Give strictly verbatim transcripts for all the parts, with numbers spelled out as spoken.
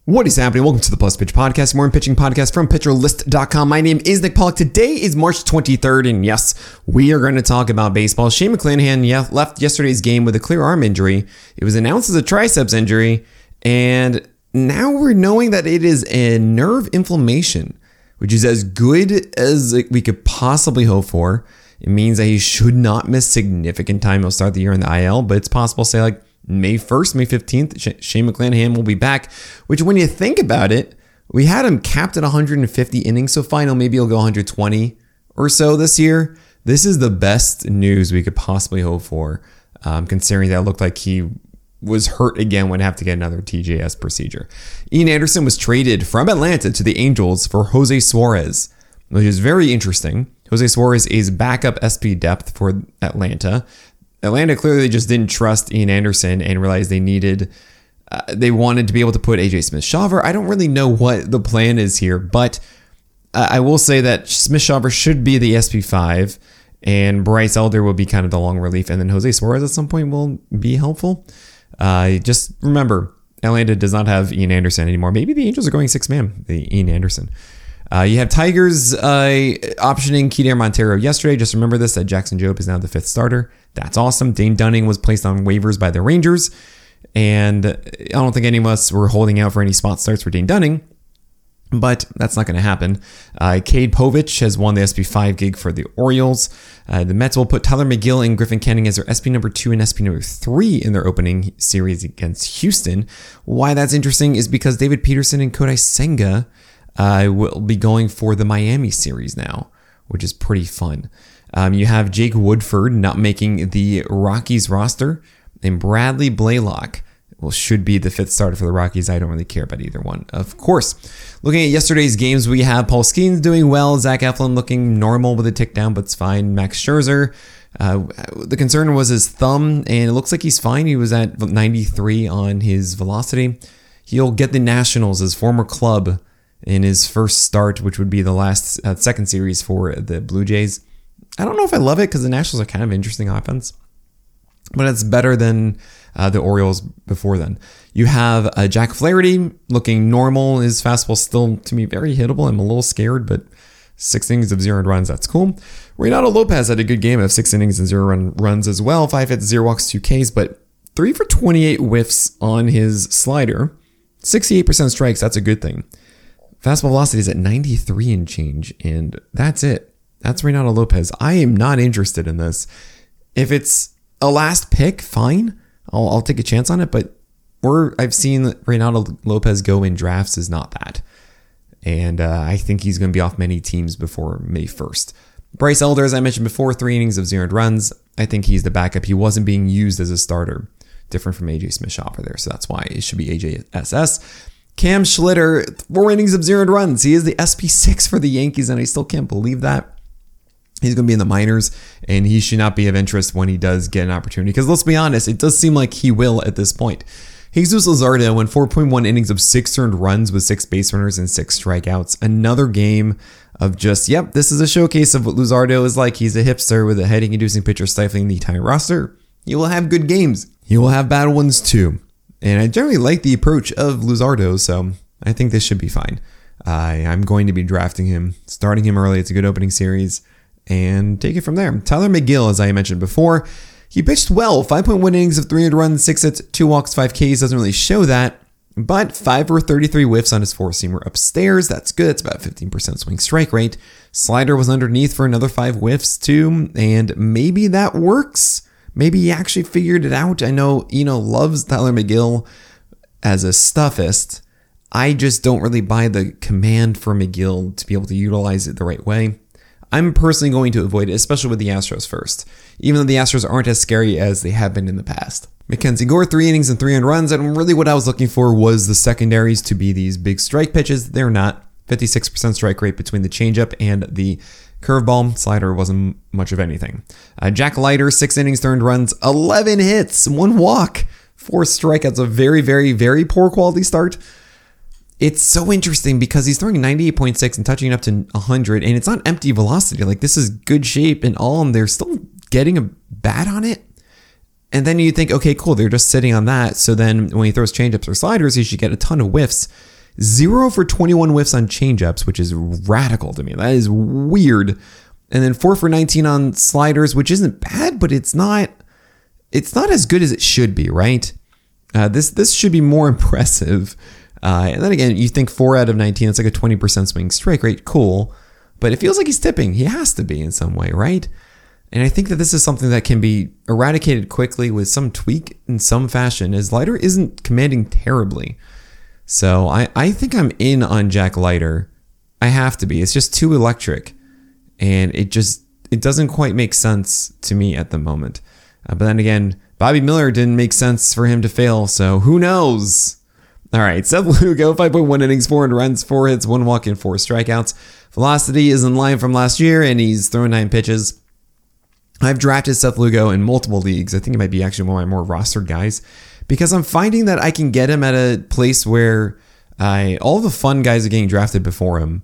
What is happening? Welcome to the Plus Pitch Podcast, more pitching podcast from pitcher list dot com. My name is Nick Pollock. Today is March twenty-third, and yes, we are going to talk about baseball. Shane McClanahan yeah, left yesterday's game with a clear arm injury. It was announced as a triceps injury, and now we're knowing that it is a nerve inflammation, which is as good as we could possibly hope for. It means that he should not miss significant time. He'll start the year in the I L, but it's possible, say, like May first, May fifteenth, Shane McClanahan will be back, which when you think about it, we had him capped at one hundred fifty innings, so final, maybe he'll go one hundred twenty or so this year. This is the best news we could possibly hope for, um, considering that it looked like he was hurt again, would have to get another T J S procedure. Ian Anderson was traded from Atlanta to the Angels for Jose Suarez, which is very interesting. Jose Suarez is backup S P depth for Atlanta. Atlanta clearly just didn't trust Ian Anderson and realized they needed, uh, they wanted to be able to put A J Smith-Shawver. I don't really know what the plan is here, but uh, I will say that Smith-Shawver should be the S P five, and Bryce Elder will be kind of the long relief, and then Jose Suarez at some point will be helpful. Uh, just remember, Atlanta does not have Ian Anderson anymore. Maybe the Angels are going six-man, the Ian Anderson. Uh, you have Tigers uh, optioning Keiter Montero yesterday. Just remember this, that Jackson Jobe is now the fifth starter. That's awesome. Dane Dunning was placed on waivers by the Rangers, and I don't think any of us were holding out for any spot starts for Dane Dunning, but that's not going to happen. Uh, Cade Povich has won the S P five gig for the Orioles. Uh, the Mets will put Tyler McGill and Griffin Canning as their S P number two and S P number three in their opening series against Houston. Why that's interesting is because David Peterson and Kodai Senga uh, will be going for the Miami series now, which is pretty fun. Um, you have Jake Woodford not making the Rockies roster, and Bradley Blaylock well, should be the fifth starter for the Rockies. I don't really care about either one. Of course, looking at yesterday's games, we have Paul Skeens doing well, Zach Eflin looking normal with a tick down, but it's fine. Max Scherzer, uh, the concern was his thumb, and it looks like he's fine. He was at ninety-three on his velocity. He'll get the Nationals, his former club, in his first start, which would be the last uh, second series for the Blue Jays. I don't know if I love it because the Nationals are kind of interesting offense, but it's better than uh, the Orioles before then. You have uh, Jack Flaherty looking normal. His fastball still, to me, very hittable. I'm a little scared, but six innings of zero runs, that's cool. Reynaldo Lopez had a good game of six innings and zero run runs as well. Five hits, zero walks, two Ks, but three for twenty-eight whiffs on his slider. sixty-eight percent strikes, that's a good thing. Fastball velocity is at ninety-three and change, and that's it. That's Reynaldo Lopez. I am not interested in this. If it's a last pick, fine. I'll, I'll take a chance on it, but where I've seen Reynaldo Lopez go in drafts is not that. And uh, I think he's going to be off many teams before May first. Bryce Elder, as I mentioned before, three innings of zero runs. I think he's the backup. He wasn't being used as a starter. Different from A J Smith-Shawver there, so that's why it should be A J S S. Cam Schlitter, four innings of zero runs. He is the S P six for the Yankees, and I still can't believe that. He's going to be in the minors, and he should not be of interest when he does get an opportunity. Because let's be honest, it does seem like he will at this point. Jesus Luzardo went four point one innings of six earned runs with six base runners and six strikeouts. Another game of just, yep, this is a showcase of what Luzardo is like. He's a hipster with a headache-inducing pitcher stifling the entire roster. He will have good games. He will have bad ones too. And I generally like the approach of Luzardo, so I think this should be fine. Uh, I'm going to be drafting him, starting him early. It's a good opening series. And take it from there. Tyler McGill, as I mentioned before, he pitched well. five point one innings of three hundred runs, six hits, two walks, five Ks. Doesn't really show that. But five for thirty-three whiffs on his four-seamer upstairs. That's good. It's about fifteen percent swing strike rate. Slider was underneath for another five whiffs too. And maybe that works. Maybe he actually figured it out. I know Eno loves Tyler McGill as a stuffist. I just don't really buy the command for McGill to be able to utilize it the right way. I'm personally going to avoid it, especially with the Astros first, even though the Astros aren't as scary as they have been in the past. Mackenzie Gore, three innings and three earned runs, and really what I was looking for was the secondaries to be these big strike pitches. They're not. fifty-six percent strike rate between the changeup and the curveball. Slider wasn't much of anything. Uh, Jack Leiter, six innings, three earned runs, eleven hits, one walk, four strikeouts. A very, very, very poor quality start. It's so interesting because he's throwing ninety-eight point six and touching up to one hundred, and it's not empty velocity. Like, this is good shape and all, and they're still getting a bat on it. And then you think, okay, cool, they're just sitting on that. So then when he throws changeups or sliders, he should get a ton of whiffs. zero for twenty-one whiffs on changeups, which is radical to me. That is weird. And then four for nineteen on sliders, which isn't bad, but it's not it's not as good as it should be, right? Uh, this this should be more impressive. Uh, and then again, you think four out of nineteen, it's like a twenty percent swing strike rate. Cool. But it feels like he's tipping. He has to be in some way, right? And I think that this is something that can be eradicated quickly with some tweak in some fashion, as Leiter isn't commanding terribly. So I, I think I'm in on Jack Leiter. I have to be. It's just too electric. And it just, it doesn't quite make sense to me at the moment. Uh, but then again, Bobby Miller didn't make sense for him to fail. So who knows? All right, Seth Lugo, five point one innings, four runs, four hits, one walk, and four strikeouts. Velocity is in line from last year, and he's thrown nine pitches. I've drafted Seth Lugo in multiple leagues. I think he might be actually one of my more rostered guys because I'm finding that I can get him at a place where I all the fun guys are getting drafted before him,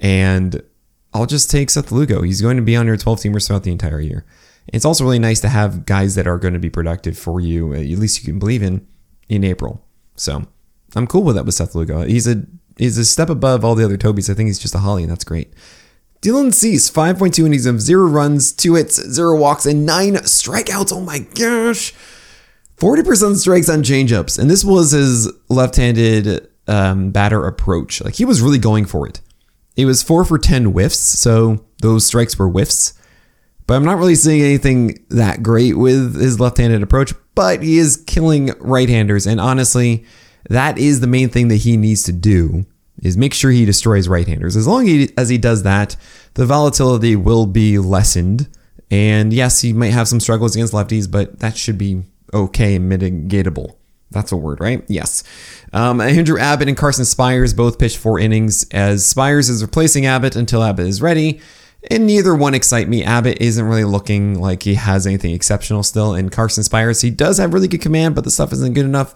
and I'll just take Seth Lugo. He's going to be on your twelve-teamers throughout the entire year. It's also really nice to have guys that are going to be productive for you, at least you can believe in, in April. So I'm cool with that with Seth Lugo. He's a he's a step above all the other Tobys. I think he's just a Holly, and that's great. Dylan Cease, five point two innings of zero runs, two hits, zero walks, and nine strikeouts. Oh my gosh. forty percent strikes on changeups. And this was his left-handed um, batter approach. Like, he was really going for it. It was four for ten whiffs, so those strikes were whiffs. But I'm not really seeing anything that great with his left-handed approach, but he is killing right-handers. And honestly, that is the main thing that he needs to do, is make sure he destroys right-handers. As long as he does that, the volatility will be lessened. And yes, he might have some struggles against lefties, but that should be okay and mitigatable. That's a word, right? Yes. Um, Andrew Abbott and Carson Spires both pitched four innings, as Spires is replacing Abbott until Abbott is ready. And neither one excite me. Abbott isn't really looking like he has anything exceptional still. And Carson Spires, he does have really good command, but the stuff isn't good enough.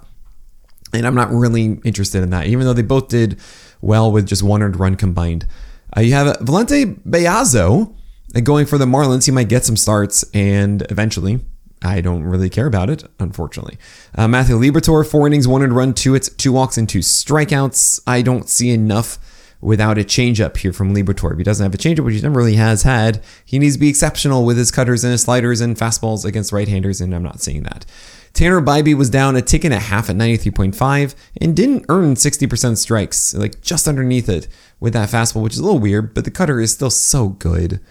And I'm not really interested in that, even though they both did well with just one earned run combined. Uh, you have Valente Beazo going for the Marlins. He might get some starts, and eventually, I don't really care about it, unfortunately. Uh, Matthew Liberatore, four innings, one earned run, two hits, two walks, and two strikeouts. I don't see enough without a changeup here from Liberatore. If he doesn't have a changeup, which he never really has had, he needs to be exceptional with his cutters and his sliders and fastballs against right-handers, and I'm not seeing that. Tanner Bybee was down a tick and a half at ninety-three point five and didn't earn sixty percent strikes, like just underneath it with that fastball, which is a little weird, but the cutter is still so good.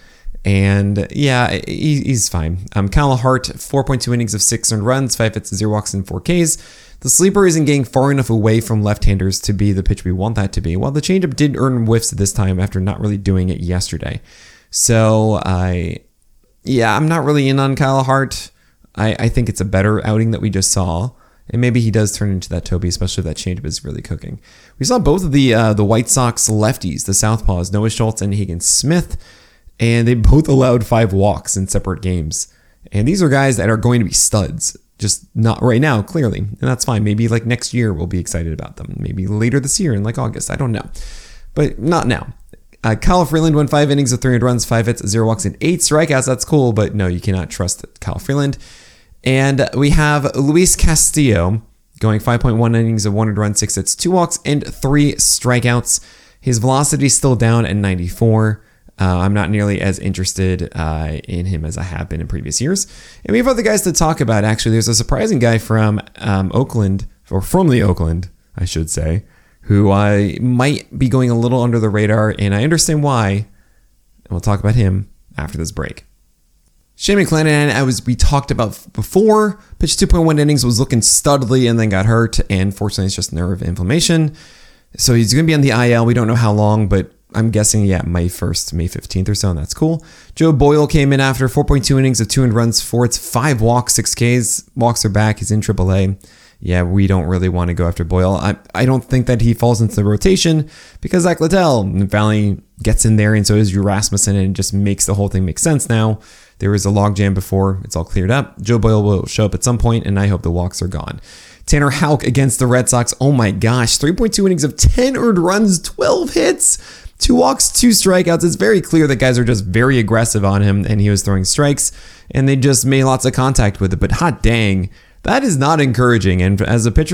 And yeah, he, he's fine. Um, Kyle Hart, four point two innings of six earned runs, five hits, zero walks, and four Ks. The sleeper isn't getting far enough away from left-handers to be the pitch we want that to be. While the changeup did earn whiffs this time after not really doing it yesterday. So I, yeah, I'm not really in on Kyle Hart. I, I think it's a better outing that we just saw. And maybe he does turn into that Toby, especially if that changeup is really cooking. We saw both of the uh, the White Sox lefties, the southpaws, Noah Schultz and Higgins Smith, and they both allowed five walks in separate games. And these are guys that are going to be studs, just not right now, clearly. And that's fine. Maybe like next year we'll be excited about them. Maybe later this year in like August. I don't know. But not now. Uh, Kyle Freeland won five innings of three hundred runs, five hits, zero walks, and eight strikeouts. That's cool, but no, you cannot trust Kyle Freeland. And we have Luis Castillo going five point one innings of one hundred runs, six hits, two walks, and three strikeouts. His velocity is still down at ninety-four. Uh, I'm not nearly as interested uh, in him as I have been in previous years. And we have other guys to talk about, actually. There's a surprising guy from um, Oakland, or from the Oakland, I should say, who I might be going a little under the radar, and I understand why. And we'll talk about him after this break. Shane McClanahan, as we talked about before, pitched two point one innings, was looking studly, and then got hurt, and fortunately it's just nerve inflammation. So he's going to be on the I L. We don't know how long, but I'm guessing, yeah, May first, May fifteenth or so, and that's cool. Joe Boyle came in after four point two innings of two earned runs, four hits, five walks, six Ks. Walks are back. He's in triple A. Yeah, we don't really want to go after Boyle. I, I don't think that he falls into the rotation because Zach Littell finally gets in there, and so does Drew Rasmussen, and it just makes the whole thing make sense now. There was a logjam before. It's all cleared up. Joe Boyle will show up at some point, and I hope the walks are gone. Tanner Houck against the Red Sox. Oh my gosh. three point two innings of ten earned runs, twelve hits, two walks, two strikeouts. It's very clear that guys are just very aggressive on him, and he was throwing strikes, and they just made lots of contact with it. But hot dang, that is not encouraging. And as a pitcher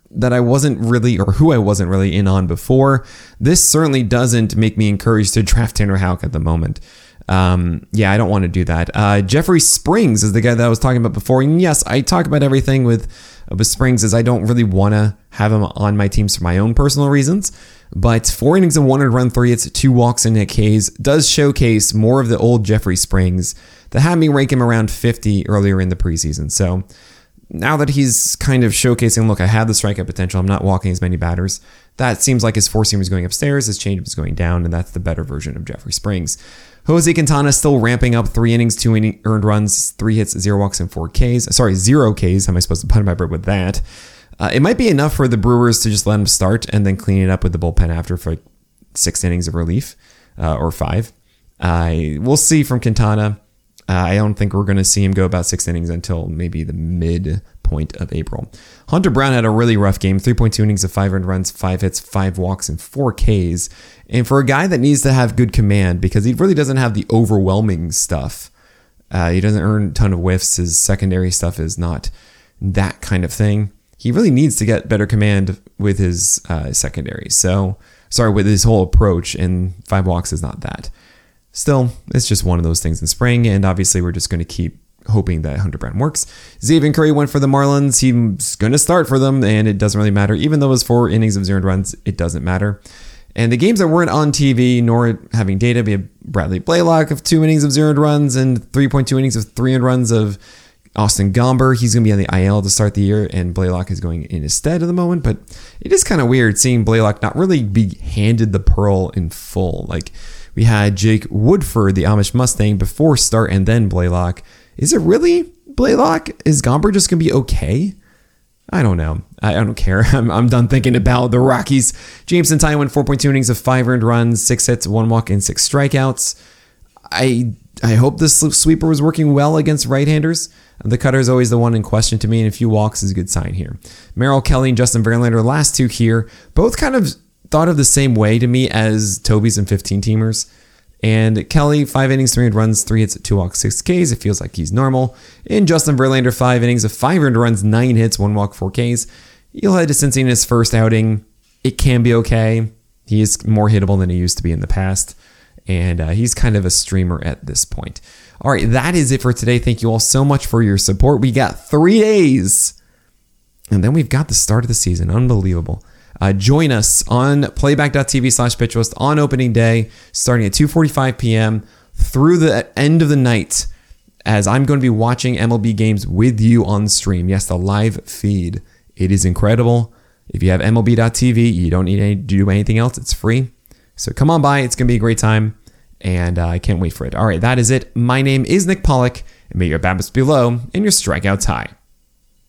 that I wasn't really, or who I wasn't really in on before. This certainly doesn't make me encouraged to draft Tanner Houck at the moment. Um, yeah, I don't want to do that. Uh, Jeffrey Springs is the guy that I was talking about before. And yes, I talk about everything with, with Springs as I don't really want to have him on my teams for my own personal reasons. But four innings and one earned run, three hits, two walks, and Nick Hayes does showcase more of the old Jeffrey Springs that had me rank him around fifty earlier in the preseason. So now that he's kind of showcasing, look, I have the strikeout potential, I'm not walking as many batters, that seems like his four-seamer is going upstairs, his changeup is going down, and that's the better version of Jeffrey Springs. Jose Quintana still ramping up, three innings, two inning earned runs, three hits, zero walks, and four Ks. Sorry, zero Ks. How am I supposed to put my bird with that? Uh, it might be enough for the Brewers to just let him start and then clean it up with the bullpen after for like six innings of relief, uh, or five. Uh, we'll see from Quintana. Uh, I don't think we're going to see him go about six innings until maybe the midpoint of April. Hunter Brown had a really rough game, three point two innings of five earned runs, five hits, five walks, and four Ks. And for a guy that needs to have good command, because he really doesn't have the overwhelming stuff, uh, he doesn't earn a ton of whiffs, his secondary stuff is not that kind of thing. He really needs to get better command with his uh, secondary. So, sorry, with his whole approach, and five walks is not that. Still, it's just one of those things in spring, and obviously we're just going to keep hoping that Hunter Brown works. Xavier Curry went for the Marlins. He's going to start for them, and it doesn't really matter. Even though it was four innings of zero runs, it doesn't matter. And the games that weren't on T V nor having data, we have Bradley Blaylock of two innings of zero runs and three point two innings of three runs of Austin Gomber. He's going to be on the I L to start the year, and Blaylock is going in his stead at the moment. But it is kind of weird seeing Blaylock not really be handed the pearl in full. Like, we had Jake Woodford, the Amish Mustang, before start, and then Blaylock. Is it really Blaylock? Is Gomber just going to be okay? I don't know. I, I don't care. I'm, I'm done thinking about the Rockies. Jameson Tye went four point two innings of five earned runs, six hits, one walk, and six strikeouts. I I hope this sweeper was working well against right-handers. The cutter is always the one in question to me, and a few walks is a good sign here. Merrill Kelly and Justin Verlander, last two here, both kind of thought of the same way to me as Toby's and fifteen-teamers. And Kelly, five innings, three earned runs, three hits, two walks, six Ks. It feels like he's normal. And Justin Verlander, five innings of five earned runs, nine hits, one walk, four Ks. He'll head to Cincy in his first outing. It can be okay. He is more hittable than he used to be in the past. And uh, he's kind of a streamer at this point. All right, that is it for today. Thank you all so much for your support. We got three days. And then we've got the start of the season. Unbelievable. Uh, join us on playback.tv slash pitchlist on opening day, starting at two forty-five p.m. through the end of the night, as I'm going to be watching M L B games with you on stream. Yes, the live feed. It is incredible. If you have M L B dot T V, you don't need to do anything else. It's free. So come on by. It's going to be a great time, and uh, I can't wait for it. All right, that is it. My name is Nick Pollack, and may your BABIPs be low and your strikeouts high.